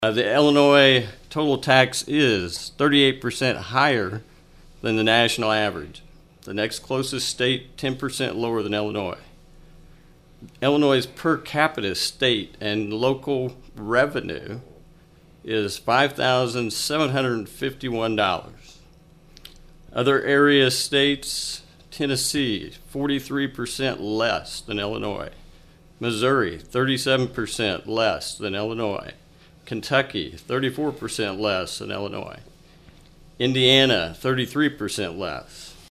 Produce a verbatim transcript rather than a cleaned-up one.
Uh, the Illinois total tax is thirty-eight percent higher than the national average. The next closest state, ten percent lower than Illinois. Illinois' per capita state and local revenue is five thousand seven hundred fifty-one dollars. Other area states, Tennessee, forty-three percent less than Illinois. Missouri, thirty-seven percent less than Illinois. Kentucky, thirty-four percent less than Illinois. Indiana, thirty-three percent less.